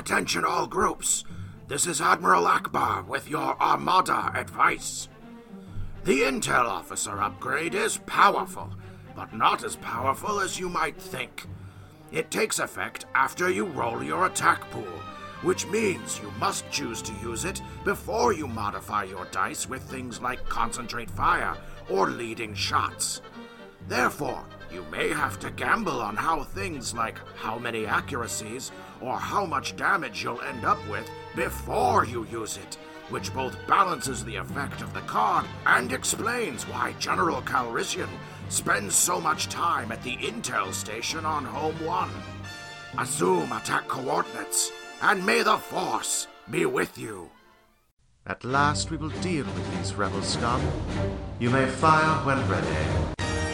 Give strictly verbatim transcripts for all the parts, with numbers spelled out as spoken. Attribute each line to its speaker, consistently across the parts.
Speaker 1: Attention all groups. This is Admiral Akbar with your Armada advice. The Intel Officer upgrade is powerful, but not as powerful as you might think. It takes effect after you roll your attack pool, which means you must choose to use it before you modify your dice with things like Concentrate Fire or Leading Shots. Therefore, you may have to gamble on how things like how many accuracies or how much damage you'll end up with before you use it, which both balances the effect of the card and explains why General Calrissian spends so much time at the Intel Station on Home One. Assume attack coordinates, and may the Force be with you.
Speaker 2: At last we will deal with these rebel scum. You may fire when ready.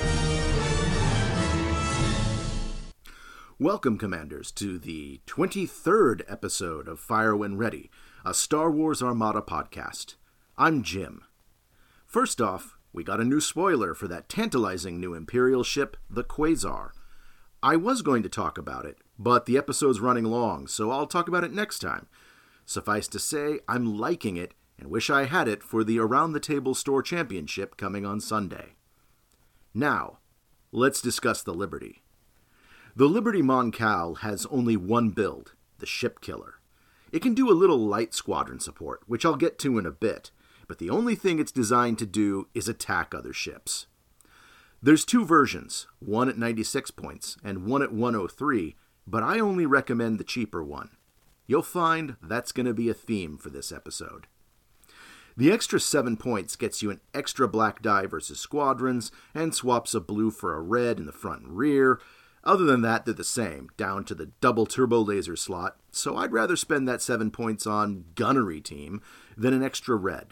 Speaker 3: Welcome, Commanders, to the twenty-third episode of Fire When Ready, a Star Wars Armada podcast. I'm Jim. First off, we got a new spoiler for that tantalizing new Imperial ship, the Quasar. I was going to talk about it, but the episode's running long, so I'll talk about it next time. Suffice to say, I'm liking it and wish I had it for the Around the Table Store Championship coming on Sunday. Now, let's discuss the Liberty. The Liberty Mon Cal has only one build, the Ship Killer. It can do a little light squadron support, which I'll get to in a bit, but the only thing it's designed to do is attack other ships. There's two versions, one at ninety-six points and one at one oh three, but I only recommend the cheaper one. You'll find that's going to be a theme for this episode. The extra seven points gets you an extra black die versus squadrons and swaps a blue for a red in the front and rear. Other than that, they're the same, down to the double turbo laser slot, so I'd rather spend that seven points on Gunnery Team than an extra red.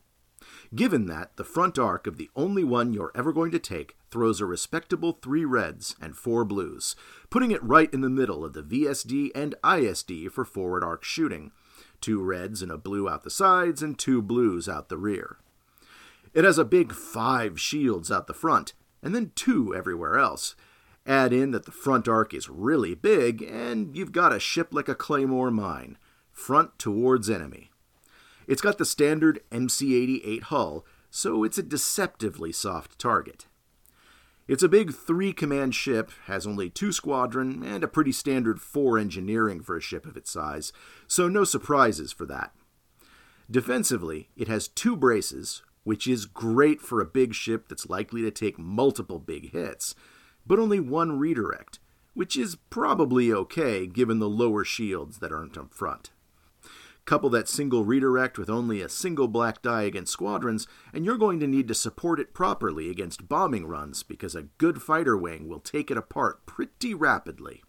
Speaker 3: Given that, the front arc of the only one you're ever going to take throws a respectable three reds and four blues, putting it right in the middle of the V S D and I S D for forward arc shooting. Two reds and a blue out the sides and two blues out the rear. It has a big five shields out the front, and then two everywhere else. Add in that the front arc is really big, and you've got a ship like a Claymore mine, front towards enemy. It's got the standard M C eighty-eight hull, so it's a deceptively soft target. It's a big three-command ship, has only two squadron, and a pretty standard four engineering for a ship of its size, so no surprises for that. Defensively, it has two braces, which is great for a big ship that's likely to take multiple big hits, but only one redirect, which is probably okay given the lower shields that aren't up front. Couple that single redirect with only a single black die against squadrons, and you're going to need to support it properly against bombing runs because a good fighter wing will take it apart pretty rapidly.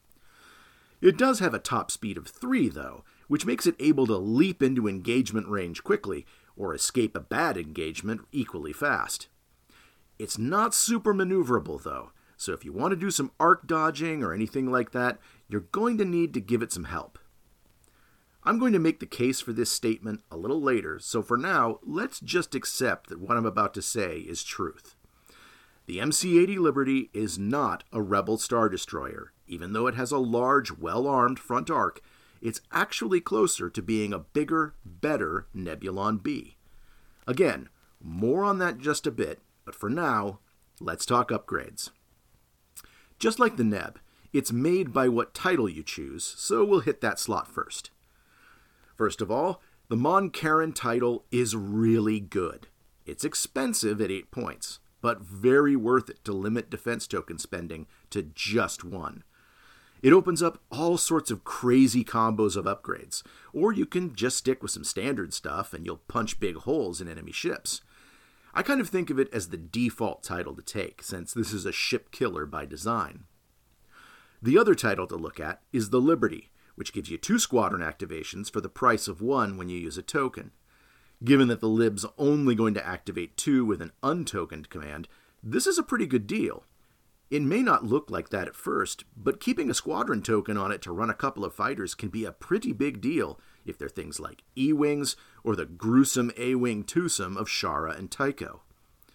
Speaker 3: It does have a top speed of three, though, which makes it able to leap into engagement range quickly, or escape a bad engagement equally fast. It's not super maneuverable, though, so if you want to do some arc dodging or anything like that, you're going to need to give it some help. I'm going to make the case for this statement a little later, so for now, let's just accept that what I'm about to say is truth. The M C eighty Liberty is not a Rebel Star Destroyer. Even though it has a large, well-armed front arc, it's actually closer to being a bigger, better Nebulon B. Again, more on that just a bit, but for now, let's talk upgrades. Just like the Neb, it's made by what title you choose, so we'll hit that slot first. First of all, the Mon Caron title is really good. It's expensive at eight points, but very worth it to limit defense token spending to just one. It opens up all sorts of crazy combos of upgrades, or you can just stick with some standard stuff and you'll punch big holes in enemy ships. I kind of think of it as the default title to take, since this is a ship killer by design. The other title to look at is the Liberty, which gives you two squadron activations for the price of one when you use a token. Given that the Lib's only going to activate two with an untokened command, this is a pretty good deal. It may not look like that at first, but keeping a squadron token on it to run a couple of fighters can be a pretty big deal if they're things like E-Wings or the gruesome A-Wing twosome of Shara and Tycho.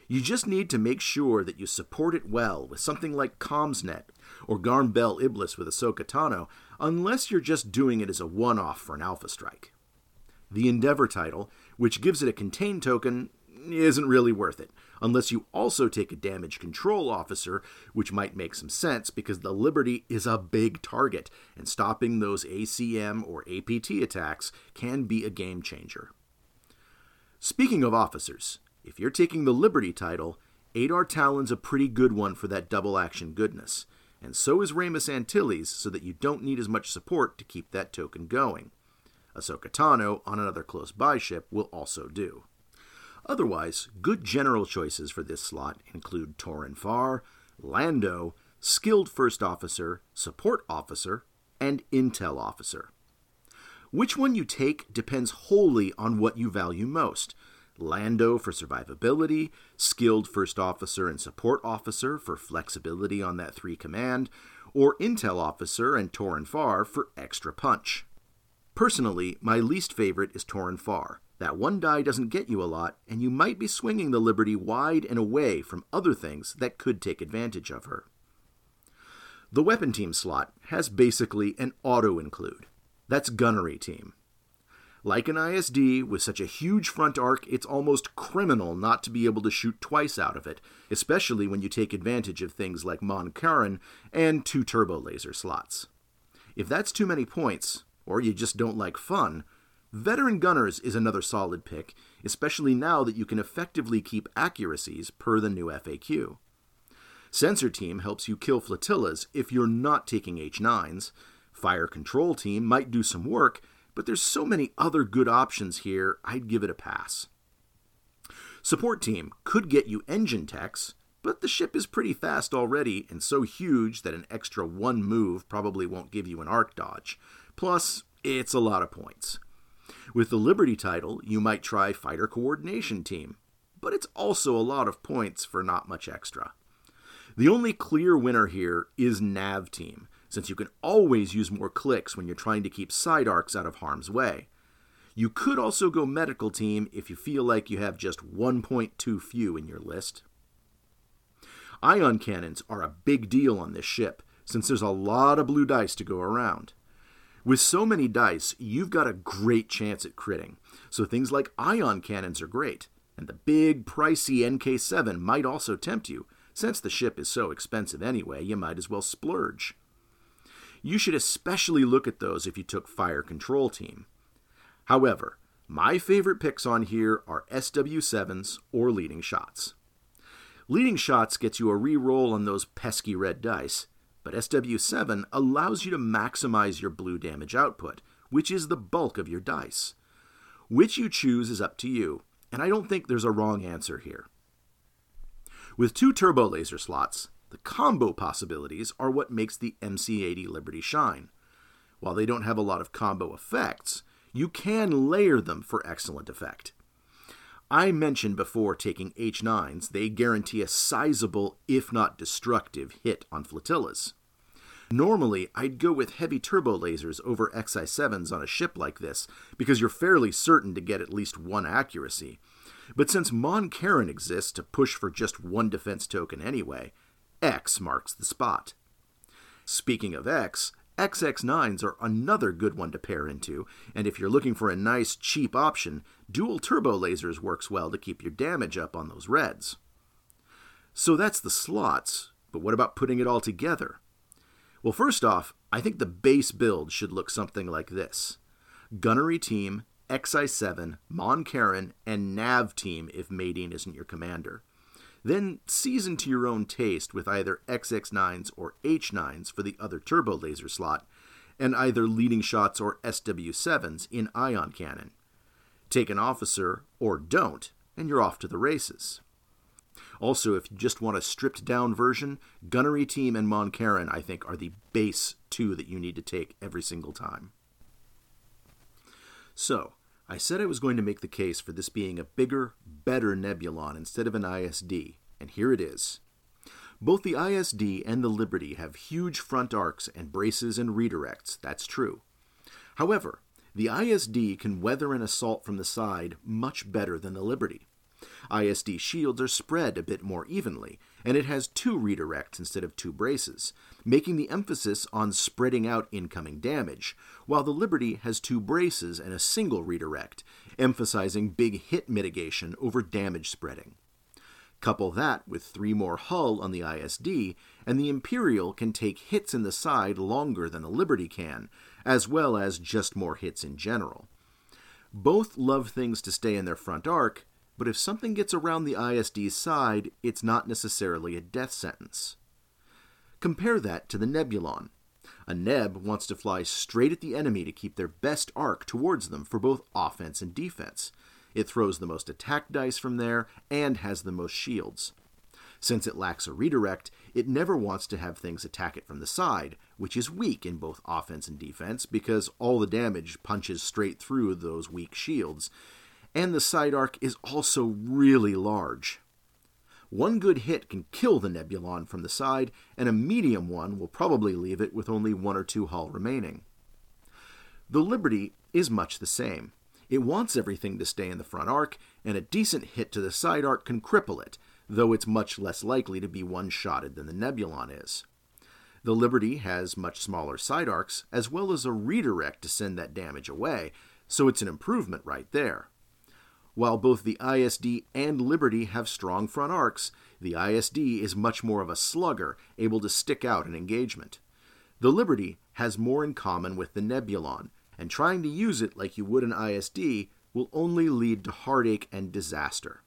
Speaker 3: You just need to make sure that you support it well with something like CommsNet or Garm Bel Iblis with Ahsoka Tano, unless you're just doing it as a one-off for an Alpha Strike. The Endeavor title, which gives it a contain token, isn't really worth it, unless you also take a damage control officer, which might make some sense because the Liberty is a big target, and stopping those A C M or A P T attacks can be a game changer. Speaking of officers, if you're taking the Liberty title, Adar Talon's a pretty good one for that double action goodness, and so is Ramus Antilles, so that you don't need as much support to keep that token going. Ahsoka Tano on another close-by ship will also do. Otherwise, good general choices for this slot include Torren Farr, Lando, Skilled First Officer, Support Officer, and Intel Officer. Which one you take depends wholly on what you value most. Lando for survivability, Skilled First Officer and Support Officer for flexibility on that three command, or Intel Officer and Torren Farr for extra punch. Personally, my least favorite is Torren Farr. That one die doesn't get you a lot, and you might be swinging the Liberty wide and away from other things that could take advantage of her. The Weapon Team slot has basically an auto-include. That's Gunnery Team. Like an I S D, with such a huge front arc, it's almost criminal not to be able to shoot twice out of it, especially when you take advantage of things like Mon Carin and two turbo laser slots. If that's too many points, or you just don't like fun, Veteran Gunners is another solid pick, especially now that you can effectively keep accuracies per the new F A Q. Sensor Team helps you kill flotillas if you're not taking H nines. Fire Control Team might do some work, but there's so many other good options here, I'd give it a pass. Support Team could get you engine techs, but the ship is pretty fast already and so huge that an extra one move probably won't give you an arc dodge. Plus, it's a lot of points. With the Liberty title, you might try Fighter Coordination Team, but it's also a lot of points for not much extra. The only clear winner here is Nav Team, since you can always use more clicks when you're trying to keep side arcs out of harm's way. You could also go Medical Team if you feel like you have just one point too few in your list. Ion cannons are a big deal on this ship, since there's a lot of blue dice to go around. With so many dice, you've got a great chance at critting, so things like ion cannons are great, and the big, pricey N K seven might also tempt you. Since the ship is so expensive anyway, you might as well splurge. You should especially look at those if you took Fire Control Team. However, my favorite picks on here are S W sevens or Leading Shots. Leading Shots gets you a re-roll on those pesky red dice, but S W seven allows you to maximize your blue damage output, which is the bulk of your dice. Which you choose is up to you, and I don't think there's a wrong answer here. With two turbo laser slots, the combo possibilities are what makes the M C eighty Liberty shine. While they don't have a lot of combo effects, you can layer them for excellent effect. I mentioned before taking H nines, they guarantee a sizable, if not destructive, hit on flotillas. Normally, I'd go with heavy turbo lasers over X I sevens on a ship like this, because you're fairly certain to get at least one accuracy. But since Mon Carin exists to push for just one defense token anyway, X marks the spot. Speaking of X, X X nines are another good one to pair into, and if you're looking for a nice, cheap option, dual turbo lasers works well to keep your damage up on those reds. So that's the slots, but what about putting it all together? Well, first off, I think the base build should look something like this. Gunnery Team, X I seven, Mon Carin, and Nav Team if Madine isn't your commander. Then season to your own taste with either X X nines or H nines for the other turbo laser slot, and either Leading Shots or S W sevens in ion cannon. Take an officer, or don't, and you're off to the races. Also, if you just want a stripped-down version, Gunnery Team and Mon Carin, I think, are the base two that you need to take every single time. So, I said I was going to make the case for this being a bigger, better Nebulon instead of an I S D, and here it is. Both the I S D and the Liberty have huge front arcs and braces and redirects, that's true. However, the I S D can weather an assault from the side much better than the Liberty. I S D shields are spread a bit more evenly, and it has two redirects instead of two braces, making the emphasis on spreading out incoming damage, while the Liberty has two braces and a single redirect, emphasizing big hit mitigation over damage spreading. Couple that with three more hull on the I S D, and the Imperial can take hits in the side longer than the Liberty can, as well as just more hits in general. Both love things to stay in their front arc, but if something gets around the I S D's side, it's not necessarily a death sentence. Compare that to the Nebulon. A Neb wants to fly straight at the enemy to keep their best arc towards them for both offense and defense. It throws the most attack dice from there and has the most shields. Since it lacks a redirect, it never wants to have things attack it from the side, which is weak in both offense and defense because all the damage punches straight through those weak shields, and the side arc is also really large. One good hit can kill the Nebulon from the side, and a medium one will probably leave it with only one or two hull remaining. The Liberty is much the same. It wants everything to stay in the front arc, and a decent hit to the side arc can cripple it, though it's much less likely to be one-shotted than the Nebulon is. The Liberty has much smaller side arcs, as well as a redirect to send that damage away, so it's an improvement right there. While both the I S D and Liberty have strong front arcs, the I S D is much more of a slugger, able to stick out in engagement. The Liberty has more in common with the Nebulon, and trying to use it like you would an I S D will only lead to heartache and disaster.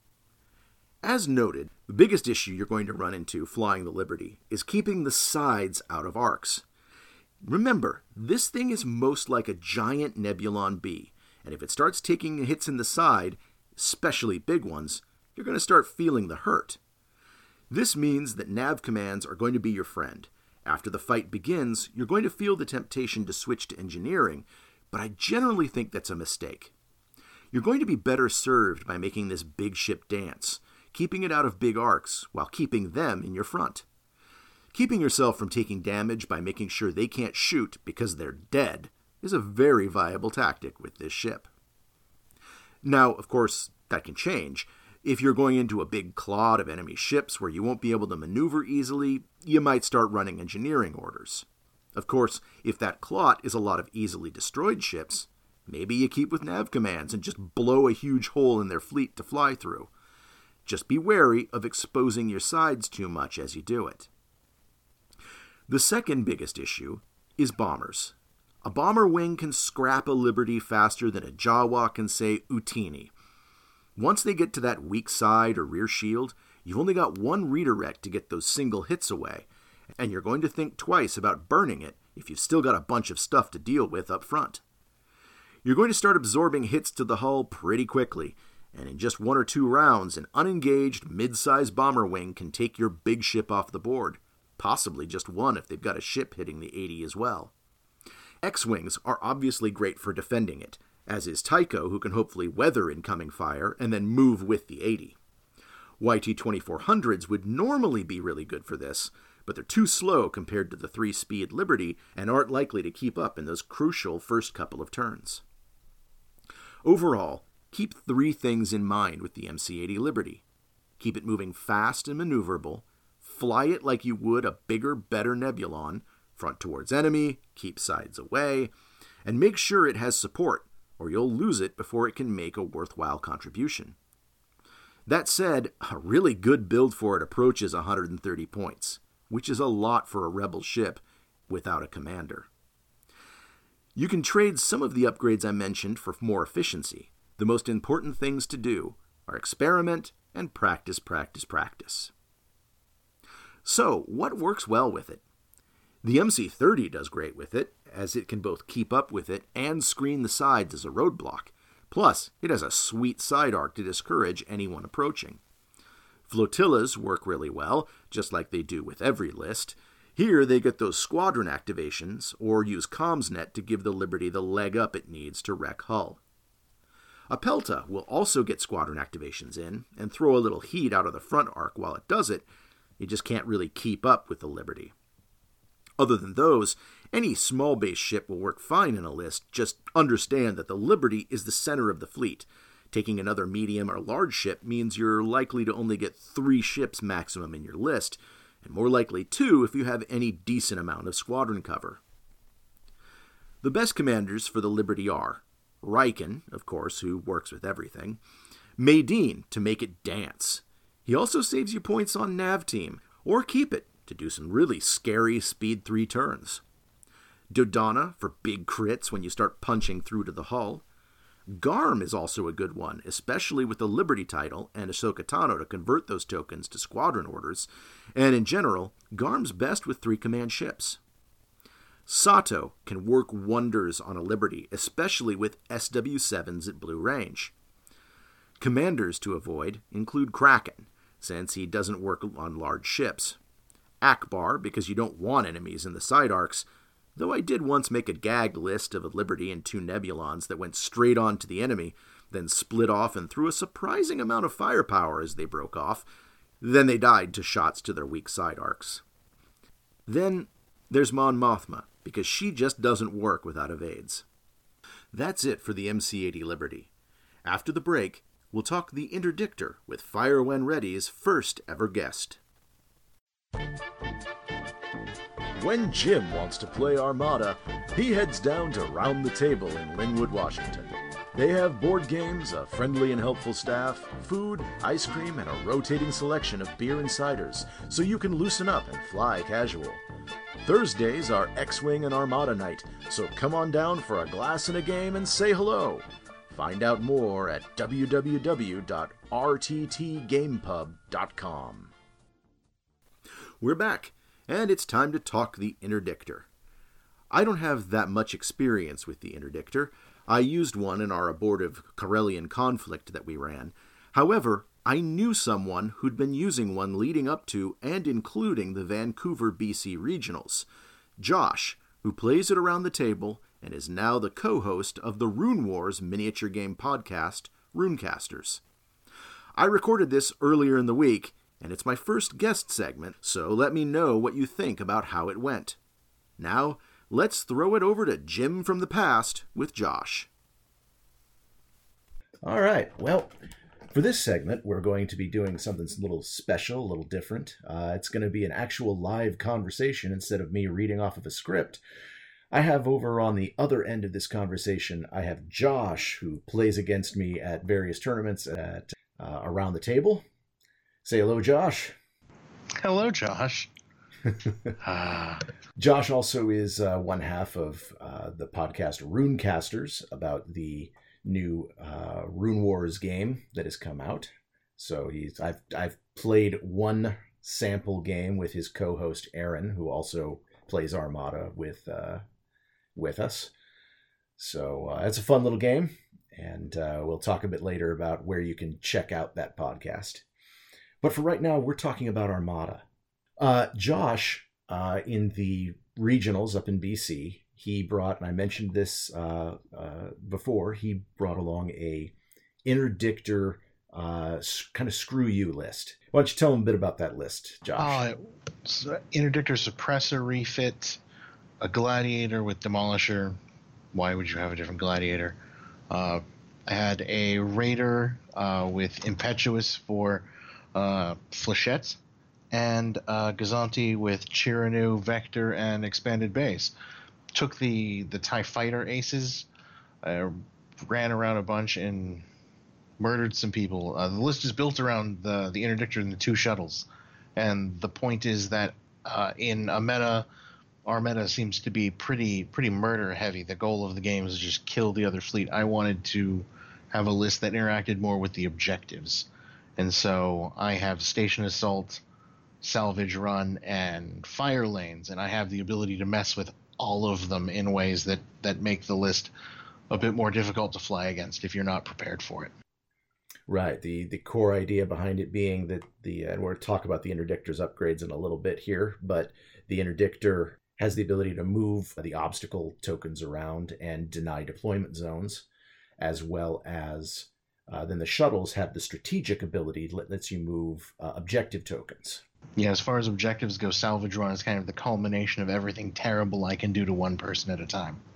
Speaker 3: As noted, the biggest issue you're going to run into flying the Liberty is keeping the sides out of arcs. Remember, this thing is most like a giant Nebulon B, and if it starts taking hits in the side, especially big ones, you're going to start feeling the hurt. This means that nav commands are going to be your friend. After the fight begins, you're going to feel the temptation to switch to engineering, but I generally think that's a mistake. You're going to be better served by making this big ship dance, keeping it out of big arcs while keeping them in your front. Keeping yourself from taking damage by making sure they can't shoot because they're dead is a very viable tactic with this ship. Now, of course, that can change. If you're going into a big clod of enemy ships where you won't be able to maneuver easily, you might start running engineering orders. Of course, if that clot is a lot of easily destroyed ships, maybe you keep with nav commands and just blow a huge hole in their fleet to fly through. Just be wary of exposing your sides too much as you do it. The second biggest issue is bombers. A bomber wing can scrap a Liberty faster than a Jawa can say Utini. Once they get to that weak side or rear shield, you've only got one redirect to get those single hits away, and you're going to think twice about burning it if you've still got a bunch of stuff to deal with up front. You're going to start absorbing hits to the hull pretty quickly, and in just one or two rounds, an unengaged mid-size bomber wing can take your big ship off the board, possibly just one if they've got a ship hitting the eighty as well. X-Wings are obviously great for defending it, as is Tycho, who can hopefully weather incoming fire and then move with the eighty. Y T twenty-four hundreds would normally be really good for this, but they're too slow compared to the three-speed Liberty and aren't likely to keep up in those crucial first couple of turns. Overall, keep three things in mind with the M C eighty Liberty. Keep it moving fast and maneuverable, fly it like you would a bigger, better Nebulon, front towards enemy, keep sides away, and make sure it has support, or you'll lose it before it can make a worthwhile contribution. That said, a really good build for it approaches one hundred thirty points, which is a lot for a Rebel ship without a commander. You can trade some of the upgrades I mentioned for more efficiency. The most important things to do are experiment and practice, practice, practice. So, what works well with it? The M C thirty does great with it, as it can both keep up with it and screen the sides as a roadblock. Plus, it has a sweet side arc to discourage anyone approaching. Flotillas work really well, just like they do with every list. Here they get those squadron activations, or use CommsNet to give the Liberty the leg up it needs to wreck hull. A Pelta will also get squadron activations in, and throw a little heat out of the front arc while it does it. It just can't really keep up with the Liberty. Other than those, any small base ship will work fine in a list, just understand that the Liberty is the center of the fleet. Taking another medium or large ship means you're likely to only get three ships maximum in your list, and more likely two if you have any decent amount of squadron cover. The best commanders for the Liberty are Riken, of course, who works with everything, Maydeen, to make it dance. He also saves you points on Nav Team, or Keep It, to do some really scary speed three turns. Dodonna, for big crits when you start punching through to the hull. Garm is also a good one, especially with the Liberty title and Ahsoka Tano to convert those tokens to squadron orders, and in general, Garm's best with three command ships. Sato can work wonders on a Liberty, especially with S W sevens at Blue Range. Commanders to avoid include Kraken, since he doesn't work on large ships. Akbar, because you don't want enemies in the side arcs, though I did once make a gag list of a Liberty and two Nebulons that went straight on to the enemy, then split off and threw a surprising amount of firepower as they broke off. Then they died to shots to their weak side arcs. Then there's Mon Mothma, because she just doesn't work without evades. That's it for the M C eighty Liberty. After the break, we'll talk the Interdictor with Fire When Ready's first ever guest.
Speaker 4: When Jim wants to play Armada, he heads down to Round the Table in Linwood, Washington. They have board games, a friendly and helpful staff, food, ice cream, and a rotating selection of beer and ciders, so you can loosen up and fly casual. Thursdays are X-Wing and Armada night, so come on down for a glass and a game and say hello. Find out more at w w w dot r t t gamepub dot com.
Speaker 3: We're back, and it's time to talk the Interdictor. I don't have that much experience with the Interdictor. I used one in our abortive Corellian conflict that we ran. However, I knew someone who'd been using one leading up to and including the Vancouver, B C regionals. Josh, who plays it around the table and is now the co-host of the Rune Wars miniature game podcast, Runecasters. I recorded this earlier in the week, and it's my first guest segment, so let me know what you think about how it went. Now, let's throw it over to Jim from the past with Josh.
Speaker 5: All right, well, for this segment, we're going to be doing something a little special, a little different. Uh, it's going to be an actual live conversation instead of me reading off of a script. I have over on the other end of this conversation, I have Josh, who plays against me at various tournaments at uh, Around the Table. Say hello, Josh.
Speaker 6: Hello, Josh.
Speaker 5: uh, Josh also is uh, one half of uh, the podcast Runecasters, about the new uh, Rune Wars game that has come out. So he's I've I've played one sample game with his co-host Aaron, who also plays Armada with uh, with us. So uh, it's a fun little game, and uh, we'll talk a bit later about where you can check out that podcast. But for right now, we're talking about Armada. Uh, Josh, uh, in the regionals up in B C, he brought, and I mentioned this uh, uh, before, he brought along a Interdictor uh, kind of screw you list. Why don't you tell him a bit about that list, Josh?
Speaker 6: Uh, Interdictor Suppressor refit, a Gladiator with Demolisher. Why would you have a different Gladiator? Uh, I had a Raider uh, with Impetuous for uh, Flechette, and uh, Gazanti with Chiranu, Vector, and Expanded Base. Took the, the TIE Fighter aces, uh, ran around a bunch, and murdered some people. Uh, the list is built around the, the Interdictor and the two shuttles. And the point is that uh, in a meta, our meta seems to be pretty pretty murder heavy. The goal of the game is to just kill the other fleet. I wanted to have a list that interacted more with the objectives. And so I have Station Assault, Salvage Run, and Fire Lanes, and I have the ability to mess with all of them in ways that, that make the list a bit more difficult to fly against if you're not prepared for it.
Speaker 5: Right. The the core idea behind it being that the, and we're going to talk about the Interdictor's upgrades in a little bit here, but the Interdictor has the ability to move the obstacle tokens around and deny deployment zones, as well as uh, then the shuttles have the strategic ability that lets you move uh, objective tokens.
Speaker 6: Yeah, as far as objectives go, Salvage Run is kind of the culmination of everything terrible I can do to one person at a time.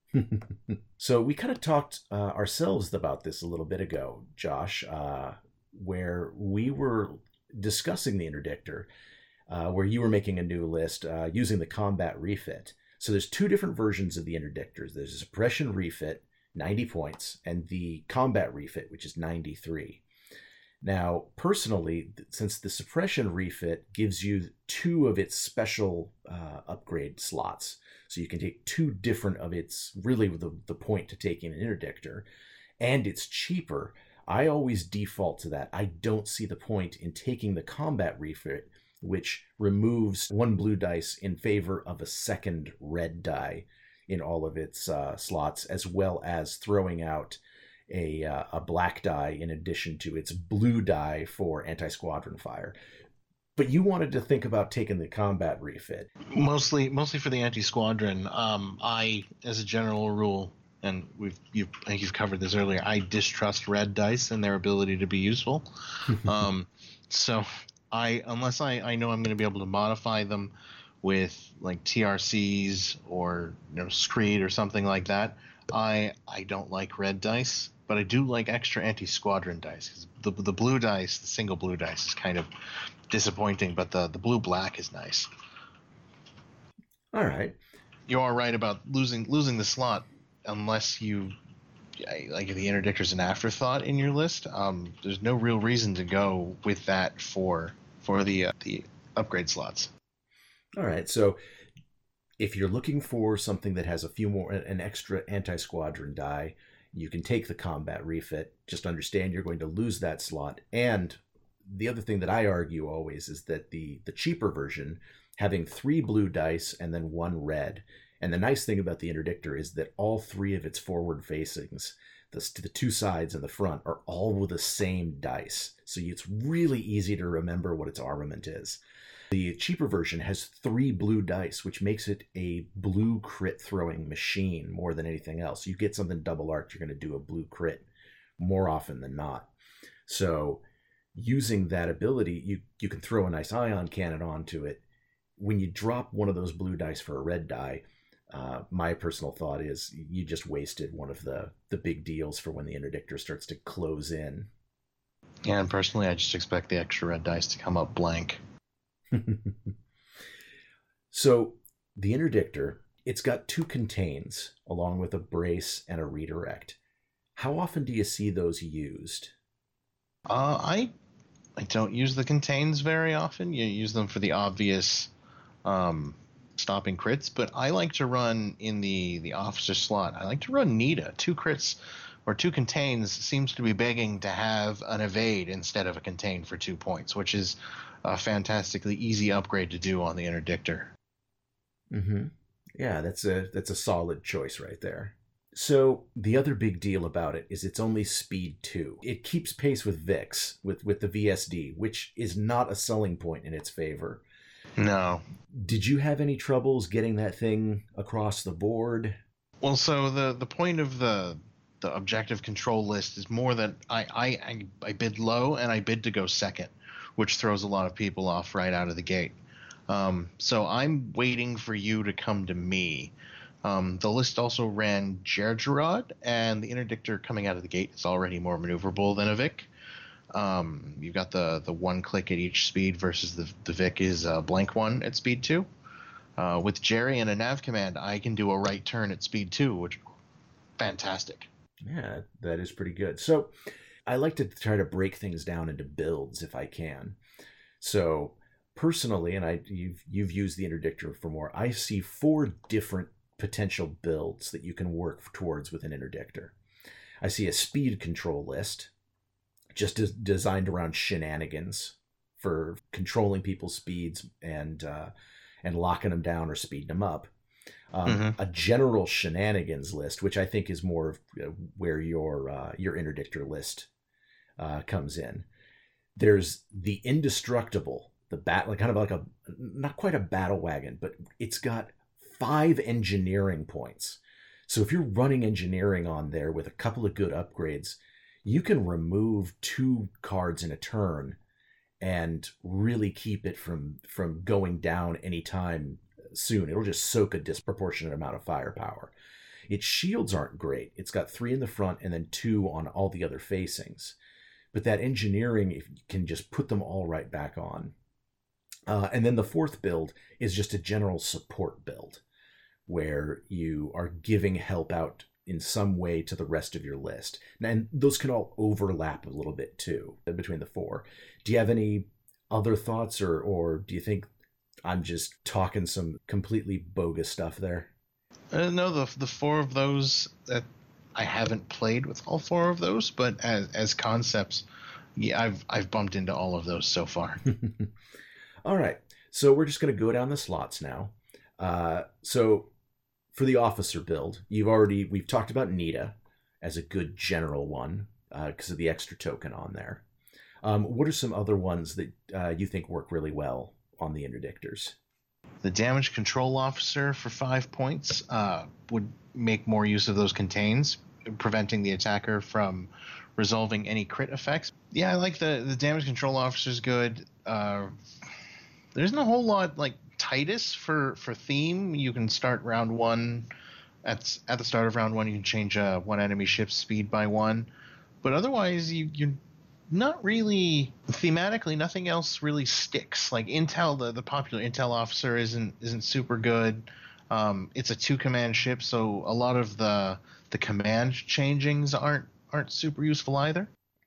Speaker 5: So we kind of talked uh, ourselves about this a little bit ago, Josh, uh, where we were discussing the interdictor, uh, where you were making a new list uh, using the combat refit. So there's two different versions of the interdictors. There's a suppression refit, ninety points, and the combat refit, which is ninety-three. Now, personally, since the suppression refit gives you two of its special uh, upgrade slots, so you can take two different of its, really the, the point to taking an interdictor, and it's cheaper, I always default to that. I don't see the point in taking the combat refit, which removes one blue dice in favor of a second red die in all of its uh, slots, as well as throwing out a uh, a black die in addition to its blue die for anti-squadron fire. But you wanted to think about taking the combat refit.
Speaker 6: Mostly, mostly for the anti-squadron. Um, I, as a general rule, and we've you I think you've covered this earlier, I distrust red dice and their ability to be useful. um, so I, unless I, I know I'm going to be able to modify them with like T R Cs or you know Screed or something like that, I I don't like red dice. But I do like extra anti-squadron dice. 'Cause the the blue dice, the single blue dice, is kind of disappointing, but the, the blue-black is nice.
Speaker 5: All right.
Speaker 6: You are right about losing losing the slot unless you like if the interdictor's an afterthought in your list. Um, there's no real reason to go with that for for the uh, the upgrade slots.
Speaker 5: All right. So if you're looking for something that has a few more an extra anti-squadron die, you can take the combat refit. Just understand you're going to lose that slot. And the other thing that I argue always is that the the cheaper version, having three blue dice and then one red. And the nice thing about the interdictor is that all three of its forward facings, the, the two sides and the front, are all with the same dice. So it's really easy to remember what its armament is. The cheaper version has three blue dice, which makes it a blue crit throwing machine more than anything else. You get something double arced, you're going to do a blue crit more often than not. So using that ability, you, you can throw a nice ion cannon onto it. When you drop one of those blue dice for a red die, uh, my personal thought is you just wasted one of the, the big deals for when the interdictor starts to close in.
Speaker 6: Yeah, and personally, I just expect the extra red dice to come up blank.
Speaker 5: So the interdictor, it's got two contains along with a brace and a redirect. How often do you see those used?
Speaker 6: Uh, I I don't use the contains very often. You use them for the obvious um, stopping crits, but I like to run in the, the officer slot. I like to run Nita. Two crits or two contains seems to be begging to have an evade instead of a contain for two points, which is a fantastically easy upgrade to do on the interdictor.
Speaker 5: Mm-hmm. Yeah, that's a that's a solid choice right there. So the other big deal about it is it's only speed two. It keeps pace with Vix, with, with the V S D, which is not a selling point in its favor.
Speaker 6: No.
Speaker 5: Did you have any troubles getting that thing across the board?
Speaker 6: Well, so the, the point of the the objective control list is more that I, I, I, I bid low and I bid to go second, which throws a lot of people off right out of the gate. Um, so I'm waiting for you to come to me. Um, the list also ran Gergerod, and the interdictor coming out of the gate is already more maneuverable than a Vic. Um, you've got the, the one click at each speed versus the, the Vic is a blank one at speed two. Uh, with Jerry and a nav command, I can do a right turn at speed two, which is fantastic.
Speaker 5: Yeah, that is pretty good. So I like to try to break things down into builds if I can. So personally, and I you've you've used the interdictor for more, I see four different potential builds that you can work towards with an interdictor. I see a speed control list, just as designed around shenanigans for controlling people's speeds and uh, and locking them down or speeding them up. Um, mm-hmm. A general shenanigans list, which I think is more of uh, where your uh, your interdictor list uh, comes in. There's the indestructible, the bat, like kind of like a not quite a battle wagon, but it's got five engineering points. So if you're running engineering on there with a couple of good upgrades, you can remove two cards in a turn and really keep it from from going down anytime soon. It'll just soak a disproportionate amount of firepower. Its shields aren't great. It's got three in the front and then two on all the other facings. But that engineering, if you can just put them all right back on. Uh, and then the fourth build is just a general support build, where you are giving help out in some way to the rest of your list. And those can all overlap a little bit too between the four. Do you have any other thoughts, or or do you think I'm just talking some completely bogus stuff there?
Speaker 6: Uh, no, the the four of those that I haven't played with all four of those, but as as concepts, yeah, I've I've bumped into all of those so far.
Speaker 5: All right, so we're just going to go down the slots now. Uh, so for the officer build, you've already we've talked about Nita as a good general one because uh, of the extra token on there. Um, what are some other ones that uh, you think work really well on the interdictors?
Speaker 6: The damage control officer for five points uh, would make more use of those contains, preventing the attacker from resolving any crit effects. Yeah, I like the, the damage control officer's good. Uh, there's not a whole lot like Titus for, for theme. You can start round one. At, at the start of round one, you can change uh, one enemy ship's speed by one. But otherwise, you, you're not really thematically. Nothing else really sticks. Like Intel, the, the popular Intel officer isn't isn't super good. Um, it's a two command ship, so a lot of the the command changings aren't aren't super useful either.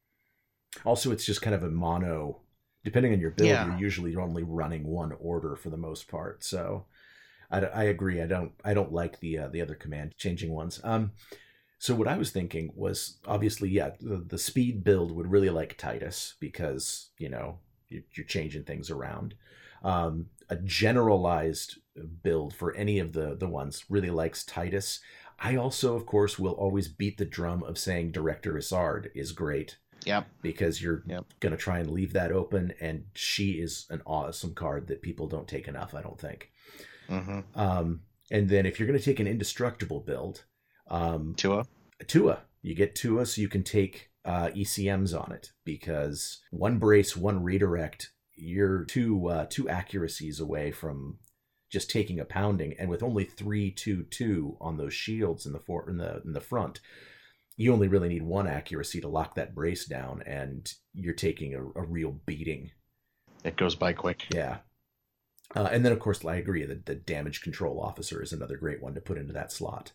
Speaker 5: Also, it's just kind of a mono. Depending on your build,
Speaker 6: Yeah.
Speaker 5: you're usually only running one order for the most part. So, I, I agree. I don't I don't like the uh, the other command changing ones. Um, so what I was thinking was obviously, yeah, the, the speed build would really like Titus because you know you're, you're changing things around. Um, a generalized build for any of the the ones really likes Titus. I also, of course, will always beat the drum of saying Director Isard is great.
Speaker 6: Yep.
Speaker 5: Because you're
Speaker 6: Yep.
Speaker 5: going to try and leave that open, and she is an awesome card that people don't take enough, I don't think.
Speaker 6: Mm-hmm.
Speaker 5: Um, and then if you're going to take an indestructible build, um,
Speaker 6: Tua.
Speaker 5: Tua, you get Tua so you can take uh, E C Ms on it, because one brace, one redirect, you're two uh, two accuracies away from just taking a pounding, and with only three two two on those shields in the for- in the in the front, you only really need one accuracy to lock that brace down, and you're taking a, a real beating.
Speaker 6: It goes by quick.
Speaker 5: Yeah. Uh, and then, of course, I agree that the damage control officer is another great one to put into that slot.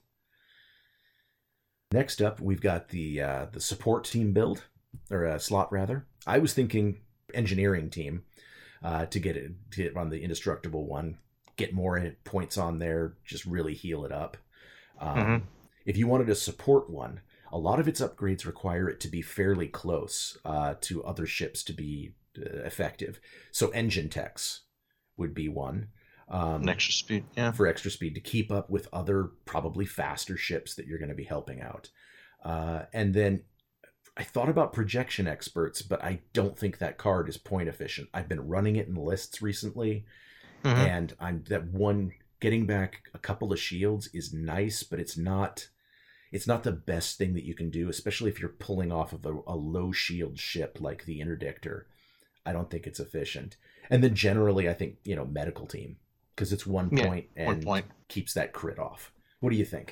Speaker 5: Next up, we've got the uh, the support team build, or uh, slot, rather. I was thinking engineering team uh, to get it to get on the indestructible one, get more points on there, just really heal it up. Um,
Speaker 6: Mhm.
Speaker 5: If you wanted a support one, a lot of its upgrades require it to be fairly close uh, to other ships to be uh, effective. So engine techs would be one. Um,
Speaker 6: An extra speed. Yeah.
Speaker 5: for extra speed to keep up with other probably faster ships that you're going to be helping out. Uh, and then I thought about projection experts, but I don't think that card is point efficient. I've been running it in lists recently,
Speaker 6: Mhm.
Speaker 5: and I'm that one getting back a couple of shields is nice, but it's not it's not the best thing that you can do, especially if you're pulling off of a, a low shield ship like the Interdictor. I don't think it's efficient. And then generally, I think, you know, medical team, because it's one
Speaker 6: Yeah,
Speaker 5: point and
Speaker 6: one point.
Speaker 5: keeps that crit off. What do you think?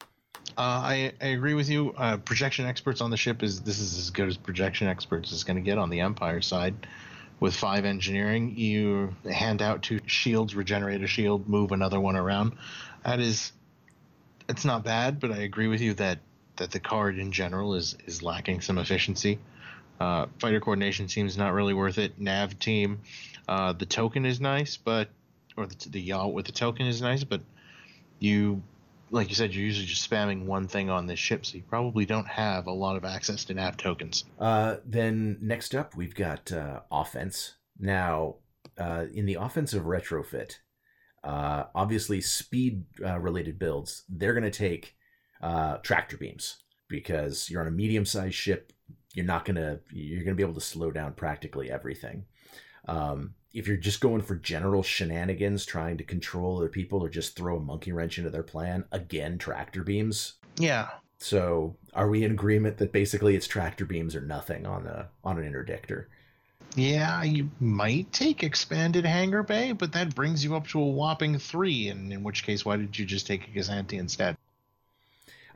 Speaker 6: Uh, I, I agree with you. Uh, projection experts on the ship is this is as good as projection experts is going to get on the Empire side. With five engineering, you hand out two shields, regenerate a shield, move another one around. That is, it's not bad, but I agree with you that, that the card in general is is lacking some efficiency. Uh, fighter coordination seems not really worth it. Nav team, uh, the token is nice, but or the the yacht with the token is nice, but you. Like you said, you're usually just spamming one thing on this ship, so you probably don't have a lot of access to nav tokens.
Speaker 5: Uh, then next up, we've got uh, offense. Now, uh, in the offensive retrofit, uh, obviously speed-related uh, builds, they're going to take uh, tractor beams, because you're on a medium-sized ship. You're not going to you're going to be able to slow down practically everything. Um, if you're just going for general shenanigans, trying to control other people or just throw a monkey wrench into their plan, again, tractor beams.
Speaker 6: Yeah.
Speaker 5: So are we in agreement that basically it's tractor beams or nothing on the on an interdictor?
Speaker 6: Yeah, you might take expanded hangar bay, but that brings you up to a whopping three, and in which case, why did you just take a Gazanti instead?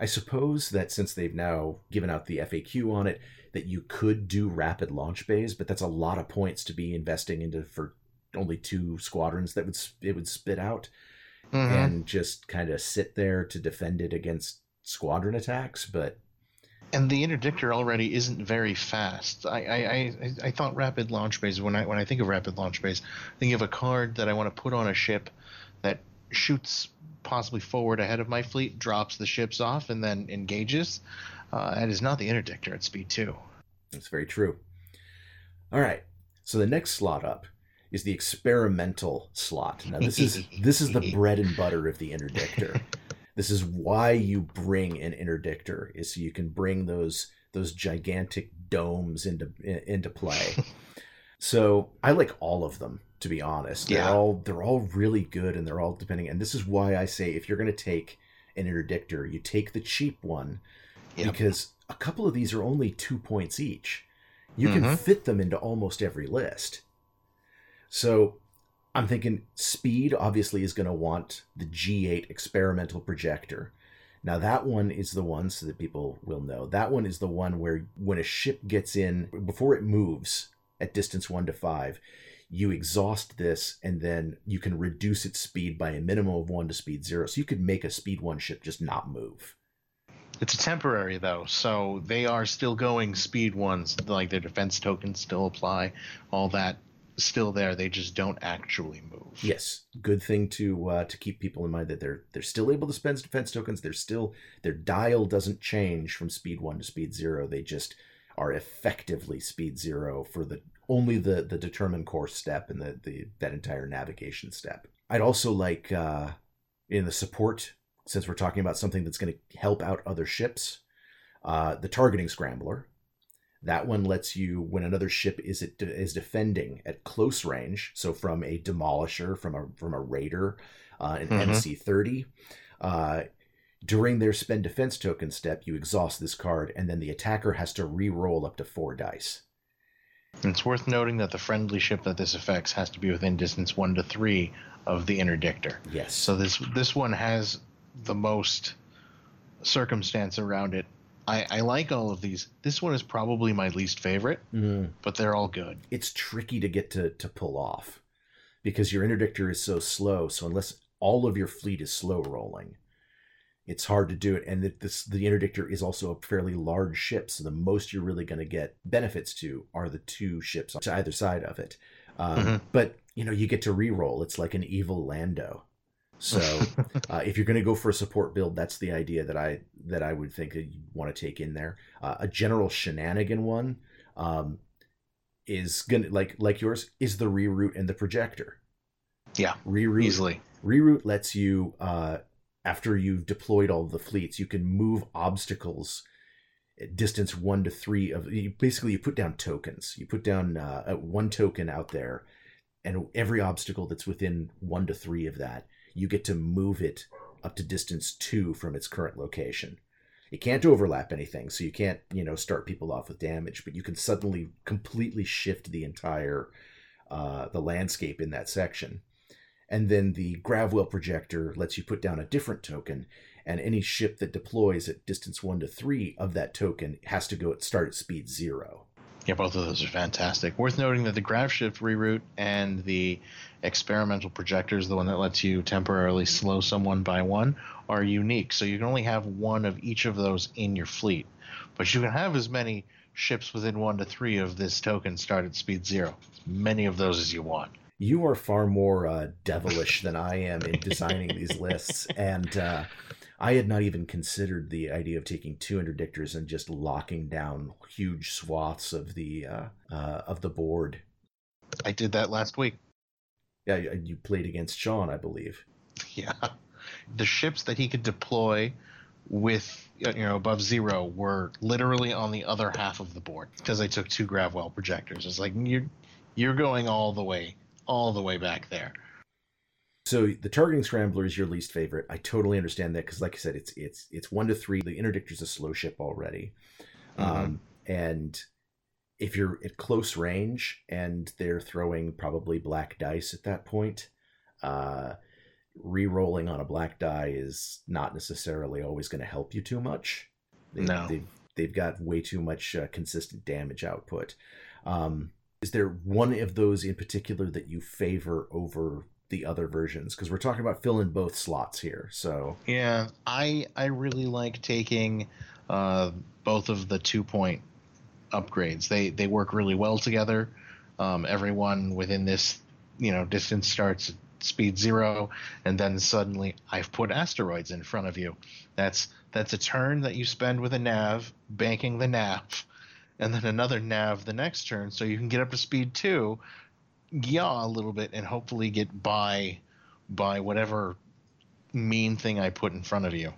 Speaker 5: I suppose that since they've now given out the F A Q on it, that you could do rapid launch bays, but that's a lot of points to be investing into for only two squadrons that would it would spit out, mm-hmm. and just kind of sit there to defend it against squadron attacks. But
Speaker 6: and the interdictor already isn't very fast. I I, I, I thought rapid launch bays, when I when I think of rapid launch bays, I think of a card that I want to put on a ship that shoots possibly forward ahead of my fleet, drops the ships off, and then engages. Uh, that is not the interdictor at speed two.
Speaker 5: That's very true. All right, so the next slot up is the experimental slot. Now this is this is the bread and butter of the interdictor. This is why you bring an interdictor, is so you can bring those those gigantic domes into into play. So I like all of them, to be honest. They're yeah. all they're all really good, and they're all depending. And this is why I say if you're going to take an interdictor, you take the cheap one, yep. because a couple of these are only two points each. You mm-hmm. can fit them into almost every list. So I'm thinking speed obviously is going to want the G eight experimental projector. Now that one is the one, so that people will know, that one is the one where when a ship gets in, before it moves at distance one to five, you exhaust this, and then you can reduce its speed by a minimum of one to speed zero. So you could make a speed one ship just not move.
Speaker 6: It's a temporary, though, so they are still going speed ones, like their defense tokens still apply, all that still there. They just don't actually move.
Speaker 5: Yes, good thing to uh, to keep people in mind that they're they're still able to spend defense tokens. They're still their dial doesn't change from speed one to speed zero. They just are effectively speed zero for the only the the determine course step and the, the that entire navigation step. I'd also like uh, in the support, since we're talking about something that's going to help out other ships, uh, the targeting scrambler. That one lets you, when another ship is it is defending at close range, so from a demolisher, from a from a raider, uh, an mm-hmm. M C thirty, uh, during their spend defense token step, you exhaust this card, and then the attacker has to re-roll up to four dice.
Speaker 6: It's worth noting that the friendly ship that this affects has to be within distance one to three of the interdictor.
Speaker 5: Yes.
Speaker 6: So this this one has the most circumstance around it. I, I like all of these. This one is probably my least favorite, mm. but they're all good.
Speaker 5: It's tricky to get to, to pull off because your interdictor is so slow. So unless all of your fleet is slow rolling, it's hard to do it. And that this the interdictor is also a fairly large ship, so the most you're really going to get benefits to are the two ships to either side of it. Um, mm-hmm. But you know, you get to re-roll. It's like an evil Lando. So uh, if you're going to go for a support build, that's the idea that I that I would think that you want to take in there. Uh, a general shenanigan one um, is gonna like like yours is the reroute and the projector.
Speaker 6: Yeah,
Speaker 5: reroute
Speaker 6: easily.
Speaker 5: Reroute lets you uh, after you've deployed all of the fleets, you can move obstacles at distance one to three of. You, basically, you put down tokens. You put down uh, one token out there, and every obstacle that's within one to three of that, you get to move it up to distance two from its current location. It can't overlap anything, so you can't, you know, start people off with damage, but you can suddenly completely shift the entire, uh, the landscape in that section. And then the Gravwell projector lets you put down a different token, and any ship that deploys at distance one to three of that token has to go at start at speed zero.
Speaker 6: Yeah, both of those are fantastic. Worth noting that the Grav Shift reroute and the experimental projectors, the one that lets you temporarily slow someone by one, are unique. So you can only have one of each of those in your fleet. But you can have as many ships within one to three of this token start at speed zero. As many of those as you want.
Speaker 5: You are far more uh, devilish than I am in designing these lists. And uh, I had not even considered the idea of taking two interdictors and just locking down huge swaths of the uh, uh, of the board.
Speaker 6: I did that last week.
Speaker 5: Yeah, you played against Sean, I believe.
Speaker 6: Yeah, the ships that he could deploy with you know above zero were literally on the other half of the board because I took two Gravwell projectors. It's like you're you're going all the way, all the way back there.
Speaker 5: So the targeting scrambler is your least favorite. I totally understand that because, like I said, it's it's it's one to three. The interdictor's a slow ship already, mm-hmm. um, and if you're at close range and they're throwing probably black dice at that point, uh, re-rolling on a black die is not necessarily always going to help you too much. They,
Speaker 6: no.
Speaker 5: They've, they've got way too much uh, consistent damage output. Um, is there one of those in particular that you favor over the other versions? Because we're talking about filling both slots here. So
Speaker 6: yeah, I I really like taking uh, both of the two-point upgrades. They they work really well together. Um, everyone within this you know distance starts at speed zero, and then suddenly I've put asteroids in front of you. That's that's a turn that you spend with a nav banking the nav, and then another nav the next turn, so you can get up to speed two, yaw a little bit, and hopefully get by by whatever mean thing I put in front of you.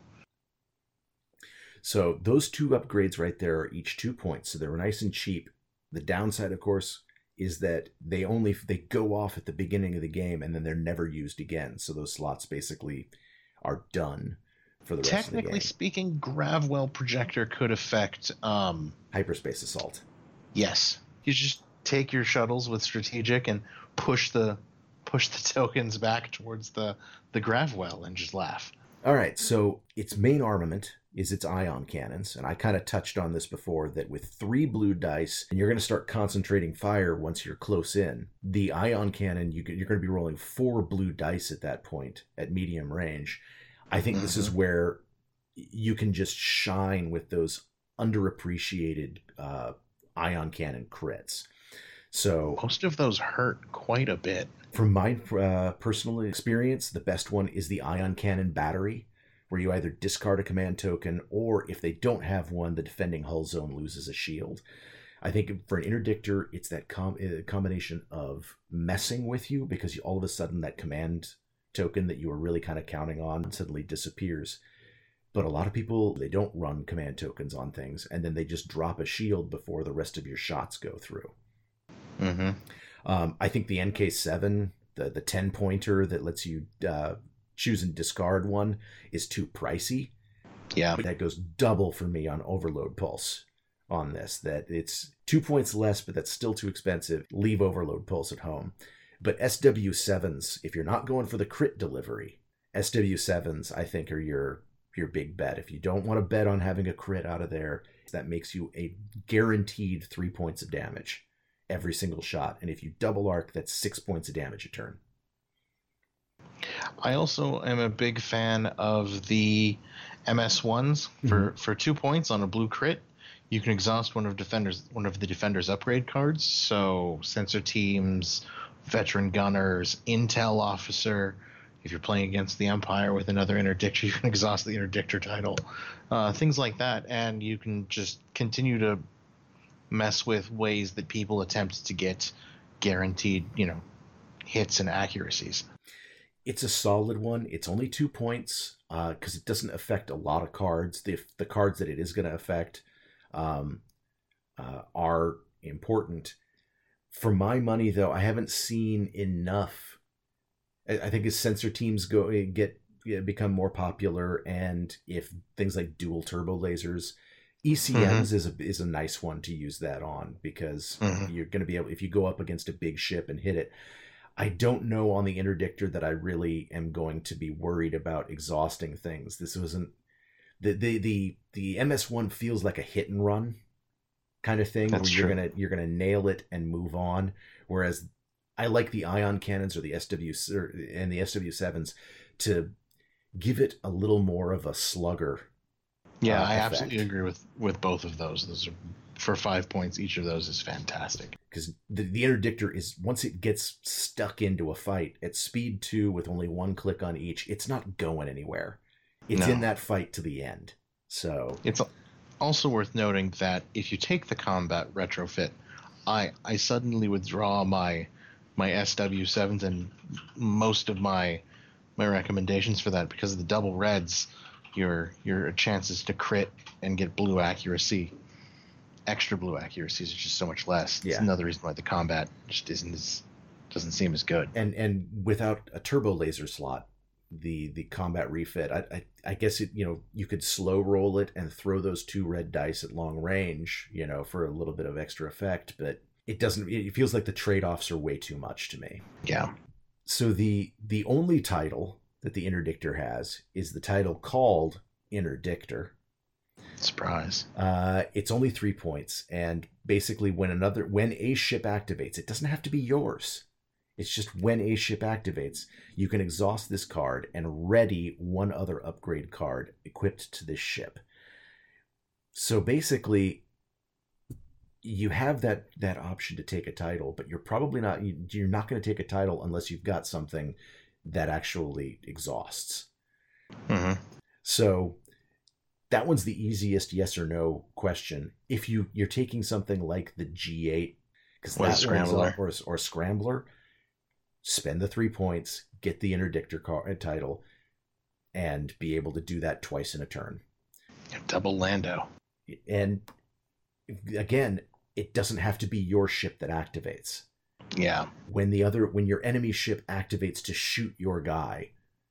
Speaker 5: So those two upgrades right there are each two points, so they're nice and cheap. The downside, of course, is that they only they go off at the beginning of the game and then they're never used again. So those slots basically are done for the rest of the game.
Speaker 6: Technically speaking, Gravwell Projector could affect um,
Speaker 5: Hyperspace Assault.
Speaker 6: Yes, you just take your shuttles with strategic and push the push the tokens back towards the the Gravwell and just laugh.
Speaker 5: All right, so its main armament is its ion cannons, and I kind of touched on this before, that with three blue dice, and you're going to start concentrating fire once you're close in. The ion cannon, you, you're going to be rolling four blue dice at that point at medium range. I think mm-hmm. this is where you can just shine with those underappreciated uh, ion cannon crits. So
Speaker 6: most of those hurt quite a bit.
Speaker 5: From my uh, personal experience, the best one is the ion cannon battery, where you either discard a command token, or if they don't have one, the defending hull zone loses a shield. I think for an interdictor, it's that com- combination of messing with you, because you, all of a sudden that command token that you were really kind of counting on suddenly disappears. But a lot of people, they don't run command tokens on things, and then they just drop a shield before the rest of your shots go through.
Speaker 6: Mm-hmm.
Speaker 5: Um, I think the N K seven, the the ten pointer that lets you uh, choose and discard one, is too pricey.
Speaker 6: Yeah,
Speaker 5: but that goes double for me on Overload Pulse on this. That it's two points less, but that's still too expensive. Leave Overload Pulse at home. But S W sevens, if you're not going for the crit delivery, S W sevens I think are your your big bet. If you don't want to bet on having a crit out of there, that makes you a guaranteed three points of damage every single shot, and if you double arc, that's six points of damage a turn.
Speaker 6: I also am a big fan of the M S ones for, mm-hmm. for two points on a blue crit. You can exhaust one of defenders one of the defender's upgrade cards. So sensor teams, veteran gunners, intel officer. If you're playing against the Empire with another interdictor, you can exhaust the interdictor title. Uh, things like that, and you can just continue to mess with ways that people attempt to get guaranteed, you know, hits and accuracies.
Speaker 5: It's a solid one. It's only two points because uh, it doesn't affect a lot of cards. The the cards that it is going to affect um, uh, are important. For my money, though, I haven't seen enough. I, I think as sensor teams go get become more popular, and if things like dual turbo lasers. E C Ms mm-hmm. is a is a nice one to use that on, because mm-hmm. you're going to be able, if you go up against a big ship and hit it. I don't know on the interdictor that I really am going to be worried about exhausting things. This wasn't the the the, the M S one feels like a hit and run kind of thing.
Speaker 6: That's
Speaker 5: where you're
Speaker 6: true.
Speaker 5: gonna you're gonna nail it and move on. Whereas I like the ion cannons or the S W and the S W sevens to give it a little more of a slugger.
Speaker 6: Yeah,
Speaker 5: uh,
Speaker 6: I
Speaker 5: effect.
Speaker 6: absolutely agree with, with both of those. Those are, for five points, each of those is fantastic.
Speaker 5: Because the, the interdictor is, once it gets stuck into a fight at speed two with only one click on each, it's not going anywhere. It's
Speaker 6: no.
Speaker 5: in that fight to the end. So
Speaker 6: it's also worth noting that if you take the combat retrofit, I I suddenly withdraw my my S W sevens and most of my my recommendations for that, because of the double reds. Your your chances to crit and get blue accuracy, extra blue accuracies, are just so much less.
Speaker 5: Yeah.
Speaker 6: It's another reason why the combat just isn't as doesn't seem as good.
Speaker 5: And and without a turbo laser slot, the the combat refit, I I, I guess it you know you could slow roll it and throw those two red dice at long range, you know, for a little bit of extra effect, but it doesn't. It feels like the trade offs are way too much to me.
Speaker 6: Yeah.
Speaker 5: So the the only title that the Interdictor has is the title called Interdictor.
Speaker 6: Surprise.
Speaker 5: Uh, it's only three points, and basically when another when a ship activates, it doesn't have to be yours. It's just when a ship activates, you can exhaust this card and ready one other upgrade card equipped to this ship. So basically, you have that that option to take a title, but you're probably not you're not going to take a title unless you've got something that actually exhausts.
Speaker 6: Mm-hmm.
Speaker 5: So that one's the easiest yes or no question. If you you're taking something like the G eight, because that
Speaker 6: Scrambler
Speaker 5: or or Scrambler, spend the three points, get the Interdictor card title, and be able to do that twice in a turn.
Speaker 6: Double Lando.
Speaker 5: And again, it doesn't have to be your ship that activates.
Speaker 6: Yeah.
Speaker 5: When the other when your enemy ship activates to shoot your guy,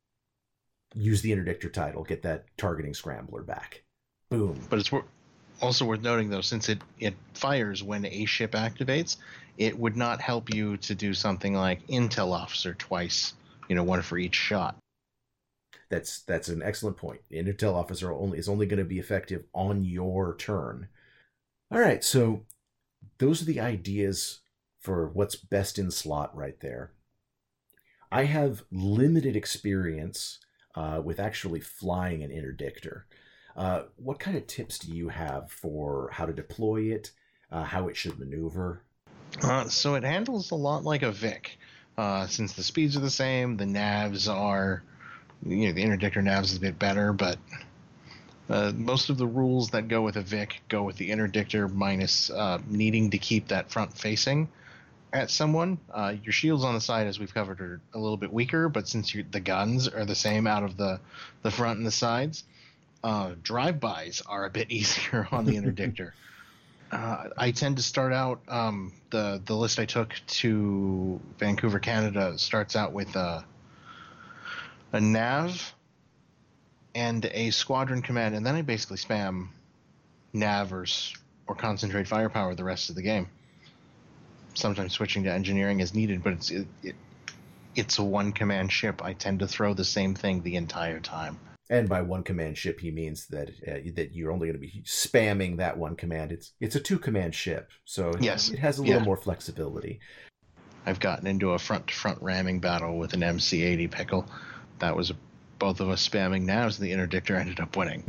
Speaker 5: use the Interdictor title, get that targeting Scrambler back. Boom.
Speaker 6: But it's wor- also worth noting, though, since it, it fires when a ship activates, it would not help you to do something like Intel Officer twice, you know, one for each shot.
Speaker 5: That's that's an excellent point. The Intel Officer only is only going to be effective on your turn. All right, so those are the ideas for what's best in slot right there. I have limited experience uh, with actually flying an Interdictor. Uh, what kind of tips do you have for how to deploy it, uh, how it should maneuver?
Speaker 6: Uh, so it handles a lot like a Vic. Uh, since the speeds are the same, the navs are, you know, the Interdictor navs is a bit better, but uh, most of the rules that go with a Vic go with the Interdictor, minus uh, needing to keep that front facing at someone. Uh, your shields on the side, as we've covered, are a little bit weaker, but since you, the guns are the same out of the, the front and the sides, uh, drive-bys are a bit easier on the Interdictor. Uh, I tend to start out, um, the, the list I took to Vancouver, Canada starts out with a, a nav and a squadron command, and then I basically spam nav or, or concentrate firepower the rest of the game. Sometimes switching to engineering is needed, but it's it, it, it's a one-command ship. I tend to throw the same thing the entire time.
Speaker 5: And by one command ship, he means that uh, that you're only going to be spamming that one command. It's it's a two command ship, so
Speaker 6: yes,
Speaker 5: it has a little
Speaker 6: yeah.
Speaker 5: more flexibility.
Speaker 6: I've gotten into a front-to-front ramming battle with an M C eighty Pickle. That was both of us spamming navs, and the Interdictor ended up winning.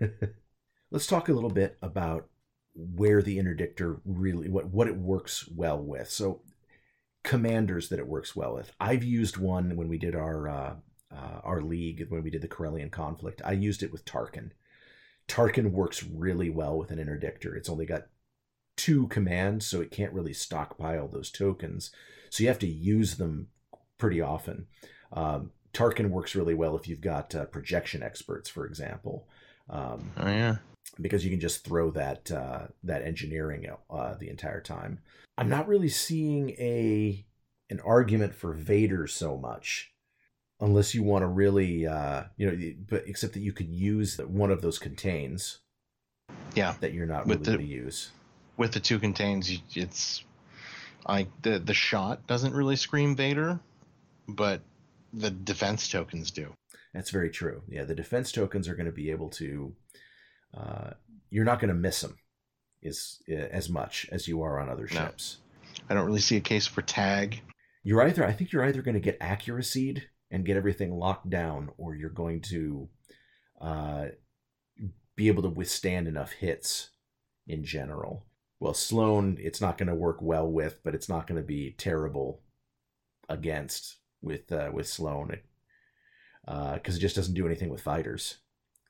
Speaker 5: Let's talk a little bit about where the Interdictor really, what, what it works well with. So commanders that it works well with. I've used one when we did our uh, uh, our league, when we did the Corellian conflict. I used it with Tarkin. Tarkin works really well with an Interdictor. It's only got two commands, so it can't really stockpile those tokens. So you have to use them pretty often. Um, Tarkin works really well if you've got uh, projection experts, for example. Um,
Speaker 6: oh, yeah.
Speaker 5: Because you can just throw that uh, that engineering uh, the entire time. I'm not really seeing a an argument for Vader so much, unless you want to really, uh, you know, but except that you could use one of those contains.
Speaker 6: Yeah,
Speaker 5: that you're not
Speaker 6: with
Speaker 5: really
Speaker 6: the,
Speaker 5: going to use.
Speaker 6: With the two contains, it's I the the shot doesn't really scream Vader, but the defense tokens do.
Speaker 5: That's very true. Yeah, the defense tokens are going to be able to. Uh, you're not going to miss them is uh, as much as you are on other
Speaker 6: no.
Speaker 5: ships.
Speaker 6: I don't really see a case for tag.
Speaker 5: You're either, I think you're either going to get accuracy'd and get everything locked down, or you're going to uh, be able to withstand enough hits in general. Well, Sloane, it's not going to work well with, but it's not going to be terrible against with uh, with Sloane because uh, it just doesn't do anything with fighters.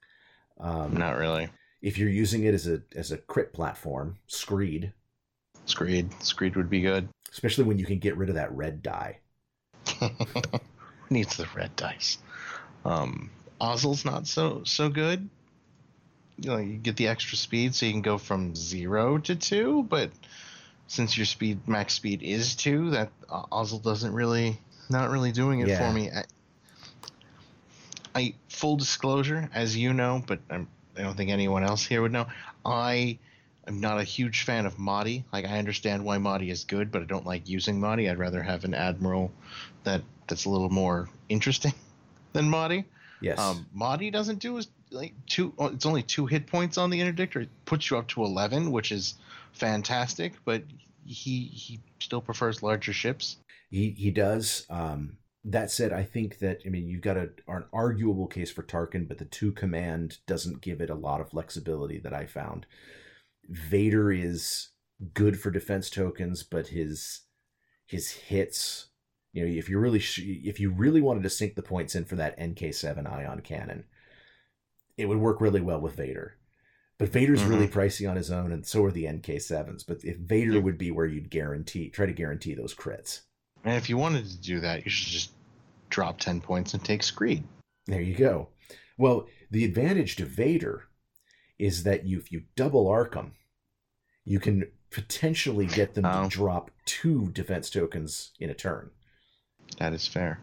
Speaker 5: Um,
Speaker 6: Not really.
Speaker 5: If you're using it as a as a crit platform, Screed.
Speaker 6: Screed. Screed would be good.
Speaker 5: Especially when you can get rid of that red die.
Speaker 6: Needs the red dice. Um, Ozzel's not so so good. You know, you get the extra speed, so you can go from zero to two. But since your speed max speed is two, that uh, Ozzel doesn't really not really doing it
Speaker 5: yeah.
Speaker 6: for me. I, I full disclosure, as you know, but I'm, I don't think anyone else here would know. I am not a huge fan of Mahdi. Like, I understand why Mahdi is good, but I don't like using Mahdi. I'd rather have an admiral that that's a little more interesting than Mahdi.
Speaker 5: Yes.
Speaker 6: Um, Mahdi doesn't do as like two. It's only two hit points on the interdictor. It puts you up to eleven, which is fantastic. But he he still prefers larger ships.
Speaker 5: He he does. Um, that said, I think that I mean you've got a, an arguable case for Tarkin, but the two command doesn't give it a lot of flexibility that I found. Vader is good for defense tokens, but his his hits, you know, if you really sh- if you really wanted to sink the points in for that N K seven ion cannon, it would work really well with Vader. But Vader's mm-hmm. really pricey on his own, and so are the N K sevens. But if Vader yeah. would be where you'd guarantee, try to guarantee those crits.
Speaker 6: And if you wanted to do that, you should just drop ten points and take Screed.
Speaker 5: There you go. Well, the advantage to Vader is that you, if you double arc them, you can potentially get them um, to drop two defense tokens in a turn.
Speaker 6: That is fair.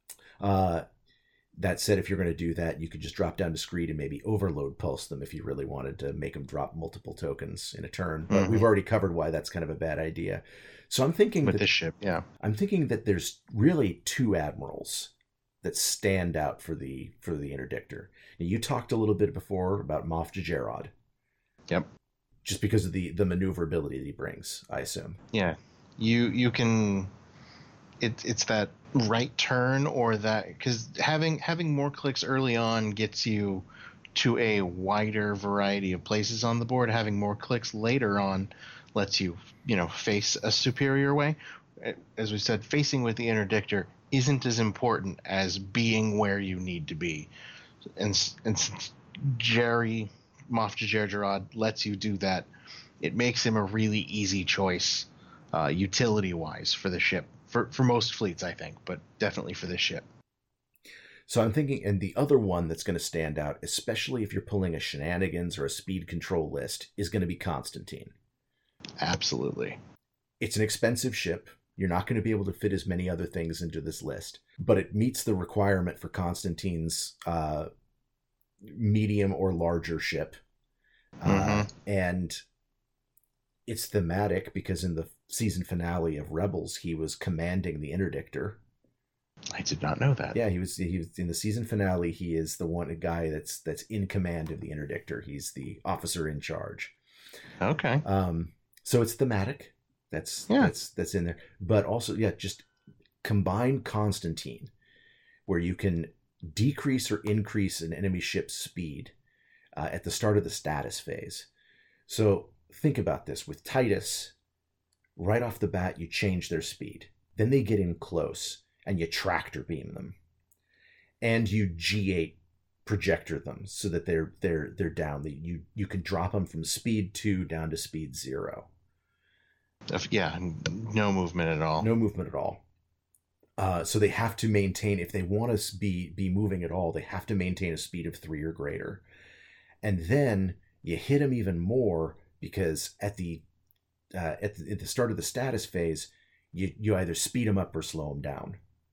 Speaker 5: Uh, that said, if you're going to do that, you could just drop down to Screed and maybe overload pulse them if you really wanted to make them drop multiple tokens in a turn. But mm-hmm. we've already covered why that's kind of a bad idea. So I'm thinking
Speaker 6: with
Speaker 5: that,
Speaker 6: this ship, yeah.
Speaker 5: I'm thinking that there's really two admirals that stand out for the for the interdictor. Now, you talked a little bit before about Moff Jerjerrod.
Speaker 6: Yep. Just
Speaker 5: because of the the maneuverability that he brings, I assume.
Speaker 6: Yeah, you you can. It it's that right turn or that because having having more clicks early on gets you to a wider variety of places on the board. Having more clicks later on lets you you know face a superior way. As we said, facing with the interdictor isn't as important as being where you need to be, and and since Jerry Moff Jerjerrod lets you do that, it makes him a really easy choice, uh, utility-wise for the ship. For for most fleets, I think, but definitely for this ship.
Speaker 5: So I'm thinking, and the other one that's going to stand out, especially if you're pulling a shenanigans or a speed control list, is going to be Constantine.
Speaker 6: Absolutely.
Speaker 5: It's an expensive ship. You're not going to be able to fit as many other things into this list, but it meets the requirement for Constantine's uh, medium or larger ship. Mm-hmm. Uh, and it's thematic because in the season finale of Rebels, he was commanding the interdictor.
Speaker 6: I did not know that.
Speaker 5: Yeah, he was. He was in the season finale. He is the one a guy that's that's in command of the interdictor. He's the officer in charge.
Speaker 6: Okay.
Speaker 5: Um. So it's thematic. That's
Speaker 6: yeah.
Speaker 5: that's that's in there. But also, yeah, just combine Constantine, where you can decrease or increase an enemy ship's speed uh, at the start of the status phase. So think about this with Titus. Right off the bat, you change their speed. Then they get in close, and you tractor beam them, and you G eight projector them so that they're they're they're down. You you can drop them from speed two down to speed zero.
Speaker 6: Yeah, no movement at all.
Speaker 5: No movement at all. Uh, so they have to maintain, if they want to be be moving at all, they have to maintain a speed of three or greater. And then you hit them even more because at the uh, at the, at the start of the status phase, you you either speed them up or slow them down.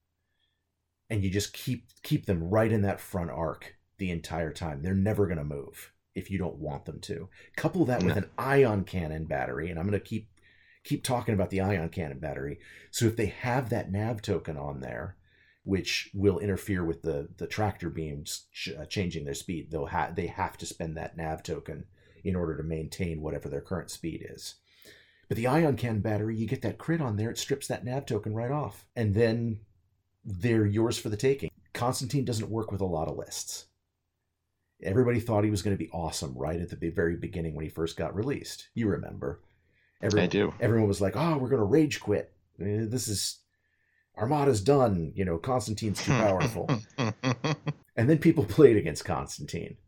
Speaker 5: And you just keep keep them right in that front arc the entire time. They're never going to move if you don't want them to. Couple that no. with an ion cannon battery, and I'm going to keep keep talking about the ion cannon battery. So if they have that nav token on there, which will interfere with the the tractor beams ch- uh, changing their speed, they'll ha- they have to spend that nav token in order to maintain whatever their current speed is. But the ion cannon battery, you get that crit on there, it strips that nav token right off, and then they're yours for the taking. Constantine doesn't work with a lot of lists. Everybody thought he was going to be awesome right at the very beginning when he first got released. You remember. Everyone,
Speaker 6: I do.
Speaker 5: Everyone was like, oh, we're going to rage quit. This is... Armada's done. You know, Constantine's too powerful. And then people played against Constantine.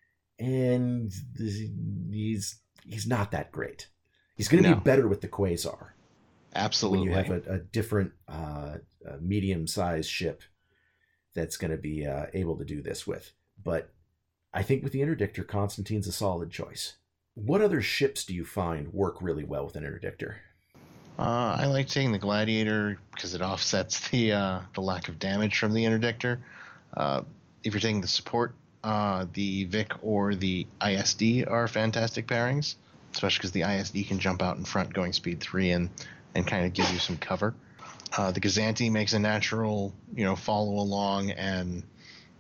Speaker 5: And he's he's not that great. He's going to no. be better with the Quasar.
Speaker 6: Absolutely.
Speaker 5: When you have a, a different uh, a medium-sized ship that's going to be uh, able to do this with. But I think with the Interdictor, Constantine's a solid choice. What other ships do you find work really well with an Interdictor?
Speaker 6: Uh, I like taking the Gladiator because it offsets the uh, the lack of damage from the Interdictor. Uh, if you're taking the support, uh, the Vic or the I S D are fantastic pairings, especially because the I S D can jump out in front going speed three and, and kind of give you some cover. Uh, the Gazanti makes a natural, you know, follow along and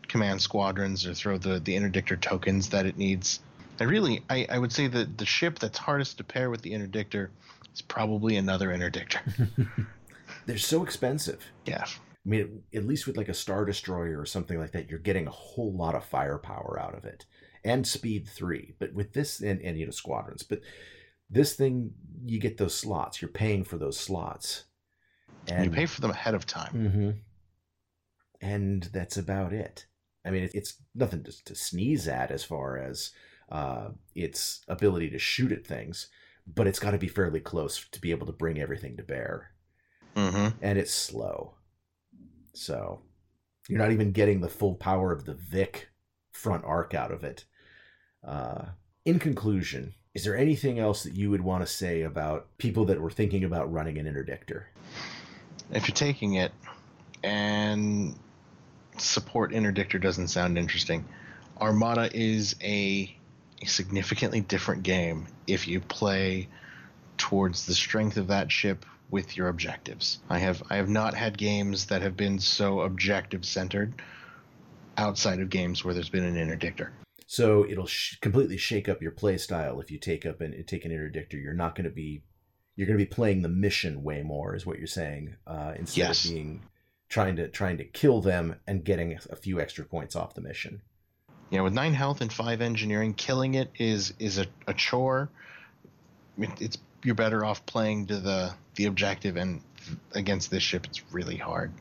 Speaker 6: command squadrons or throw the, the interdictor tokens that it needs. I really, I, I would say that the ship that's hardest to pair with the interdictor is probably another interdictor.
Speaker 5: They're so expensive.
Speaker 6: Yeah.
Speaker 5: I mean, at least with like a Star Destroyer or something like that, you're getting a whole lot of firepower out of it. And speed three. But with this, and, and you know, squadrons. But this thing, you get those slots. You're paying for those slots. And
Speaker 6: you pay for them ahead of time.
Speaker 5: Mm-hmm. And that's about it. I mean, it's nothing to, to sneeze at as far as uh, its ability to shoot at things. But it's got to be fairly close to be able to bring everything to bear.
Speaker 6: Mm-hmm.
Speaker 5: And it's slow. So you're not even getting the full power of the Vic front arc out of it. Uh, in conclusion, is there anything else that you would want to say about people that were thinking about running an interdictor?
Speaker 6: If you're taking it and support interdictor doesn't sound interesting, Armada is a, a significantly different game if you play towards the strength of that ship with your objectives. I have I have not had games that have been so objective centered outside of games where there's been an interdictor.
Speaker 5: So it'll sh- completely shake up your play style if you take up and take an interdictor. You're not going to be you're going to be playing the mission way more, is what you're saying, uh, instead
Speaker 6: yes.
Speaker 5: of being trying to trying to kill them and getting a few extra points off the mission.
Speaker 6: Yeah, with nine health and five engineering, killing it is is a, a chore. It, it's you're better off playing to the the objective, and against this ship, it's really hard.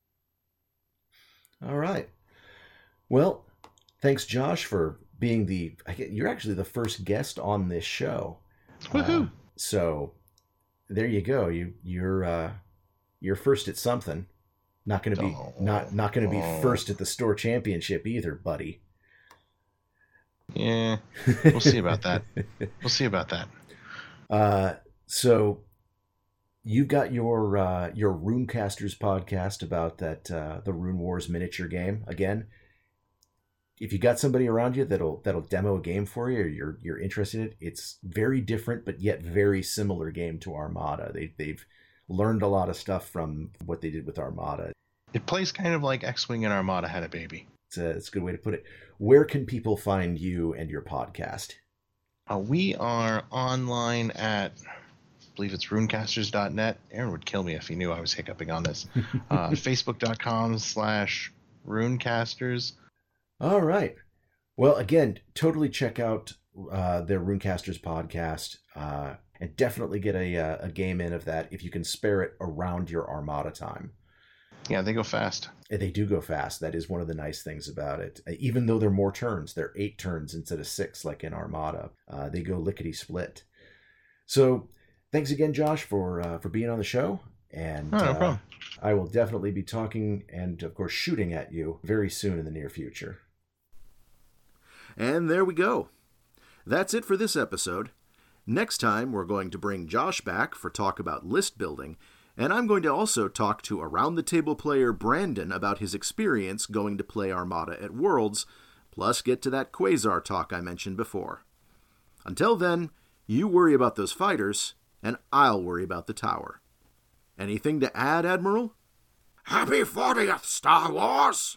Speaker 5: All right. Well, thanks, Josh, for being the. You're actually the first guest on this show.
Speaker 6: Woohoo!
Speaker 5: Uh, so there you go. You you're uh, you're first at something. Not going to be
Speaker 6: oh,
Speaker 5: not not going to be
Speaker 6: oh.
Speaker 5: first at the store championship either, buddy.
Speaker 6: Yeah, we'll see about that. We'll see about that.
Speaker 5: Uh, so you've got your uh, your Runecasters podcast about that uh, the Rune Wars miniature game again. If you got somebody around you that'll that'll demo a game for you, or you're you're interested in it, it's very different but yet very similar game to Armada. They they've learned a lot of stuff from what they did with Armada.
Speaker 6: It plays kind of like X-Wing and Armada had a baby.
Speaker 5: It's a, it's a good way to put it. Where can people find you and your podcast?
Speaker 6: Uh, we are online at, I believe it's runecasters dot net. Aaron would kill me if he knew I was hiccuping on this. Uh, Facebook.com slash runecasters.
Speaker 5: All right. Well, again, totally check out uh, their Runecasters podcast uh, and definitely get a, a game in of that if you can spare it around your Armada time.
Speaker 6: Yeah, they go fast.
Speaker 5: They do go fast. That is one of the nice things about it. Even though they're more turns, they're eight turns instead of six like in Armada. Uh, they go lickety-split. So thanks again, Josh, for uh, for being on the show. And
Speaker 6: oh, no
Speaker 5: uh,
Speaker 6: problem.
Speaker 5: I will definitely be talking and, of course, shooting at you very soon in the near future.
Speaker 3: And there we go. That's it for this episode. Next time, we're going to bring Josh back for talk about list building, and I'm going to also talk to around-the-table player Brandon about his experience going to play Armada at Worlds, plus get to that Quasar talk I mentioned before. Until then, you worry about those fighters, and I'll worry about the tower. Anything to add, Admiral?
Speaker 1: Happy fortieth, Star Wars!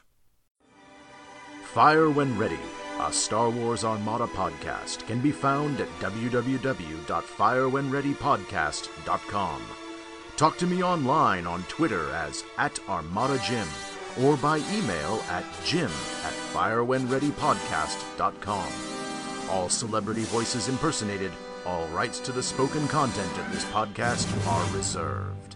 Speaker 3: Fire When Ready, a Star Wars Armada podcast, can be found at w w w dot fire when ready podcast dot com. Talk to me online on Twitter as at ArmadaJim, or by email at jim at fire when ready podcast dot com. All celebrity voices impersonated, all rights to the spoken content of this podcast are reserved.